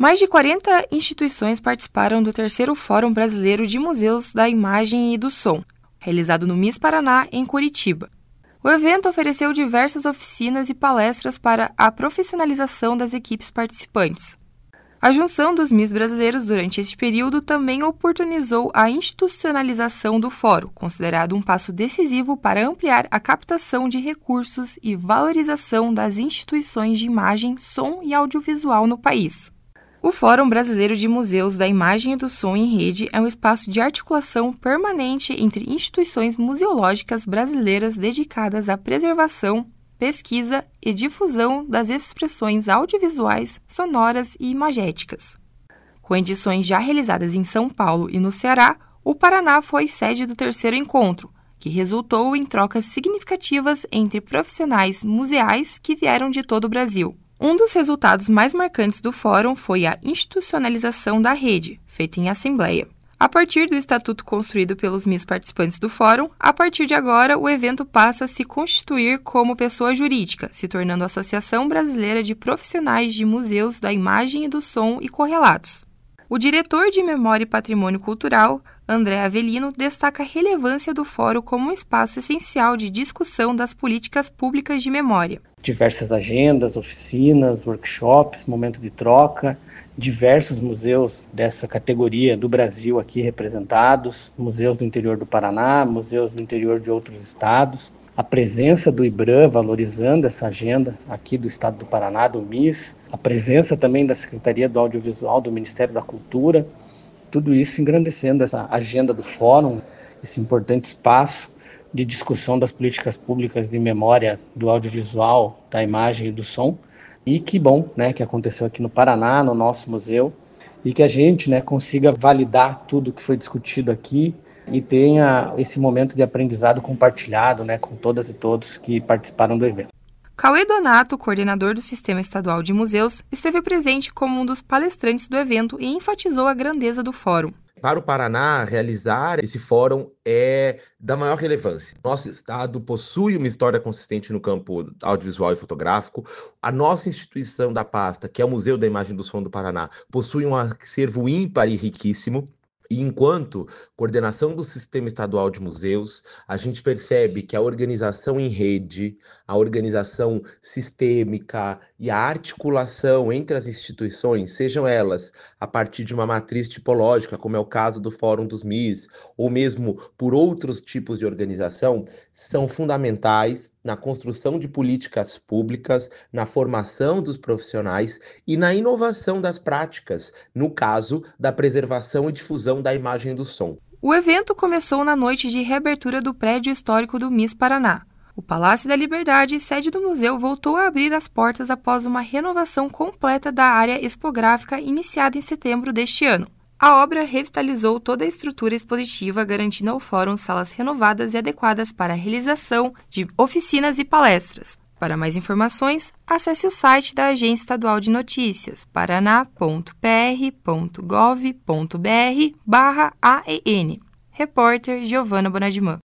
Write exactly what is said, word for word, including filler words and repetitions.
Mais de quarenta instituições participaram do terceiro Fórum Brasileiro de Museus da Imagem e do Som, realizado no MIS Paraná, em Curitiba. O evento ofereceu diversas oficinas e palestras para a profissionalização das equipes participantes. A junção dos M I S brasileiros durante este período também oportunizou a institucionalização do fórum, considerado um passo decisivo para ampliar a captação de recursos e valorização das instituições de imagem, som e audiovisual no país. O Fórum Brasileiro de Museus da Imagem e do Som em Rede é um espaço de articulação permanente entre instituições museológicas brasileiras dedicadas à preservação, pesquisa e difusão das expressões audiovisuais, sonoras e imagéticas. Com edições já realizadas em São Paulo e no Ceará, o Paraná foi sede do terceiro encontro, que resultou em trocas significativas entre profissionais museais que vieram de todo o Brasil. Um dos resultados mais marcantes do fórum foi a institucionalização da rede, feita em assembleia. A partir do estatuto construído pelos M I S participantes do fórum, a partir de agora o evento passa a se constituir como pessoa jurídica, se tornando a Associação Brasileira de Profissionais de Museus da Imagem e do Som e Correlatos. O diretor de Memória e Patrimônio Cultural, André Avelino, destaca a relevância do fórum como um espaço essencial de discussão das políticas públicas de memória. Diversas agendas, oficinas, workshops, momento de troca, diversos museus dessa categoria do Brasil aqui representados, museus do interior do Paraná, museus do interior de outros estados, a presença do IBRAM valorizando essa agenda aqui do estado do Paraná, do M I S, a presença também da Secretaria do Audiovisual do Ministério da Cultura, tudo isso engrandecendo essa agenda do fórum, esse importante espaço de discussão das políticas públicas de memória do audiovisual, da imagem e do som. E que bom, né, que aconteceu aqui no Paraná, no nosso museu, e que a gente, né, consiga validar tudo que foi discutido aqui e tenha esse momento de aprendizado compartilhado, né, com todas e todos que participaram do evento. Cauê Donato, coordenador do Sistema Estadual de Museus, esteve presente como um dos palestrantes do evento e enfatizou a grandeza do fórum. Para o Paraná, realizar esse fórum é da maior relevância. Nosso estado possui uma história consistente no campo audiovisual e fotográfico. A nossa instituição da pasta, que é o Museu da Imagem e do Som do Paraná, possui um acervo ímpar e riquíssimo. E enquanto coordenação do Sistema Estadual de Museus, a gente percebe que a organização em rede, a organização sistêmica e a articulação entre as instituições, sejam elas a partir de uma matriz tipológica, como é o caso do Fórum dos M I S, ou mesmo por outros tipos de organização, são fundamentais na construção de políticas públicas, na formação dos profissionais e na inovação das práticas, no caso da preservação e difusão da imagem e do som. O evento começou na noite de reabertura do prédio histórico do M I S Paraná. O Palácio da Liberdade, sede do museu, voltou a abrir as portas após uma renovação completa da área expográfica iniciada em setembro deste ano. A obra revitalizou toda a estrutura expositiva, garantindo ao fórum salas renovadas e adequadas para a realização de oficinas e palestras. Para mais informações, acesse o site da Agência Estadual de Notícias, paraná ponto p r ponto gov ponto b r barra A E N. Repórter Giovana Bonadimã.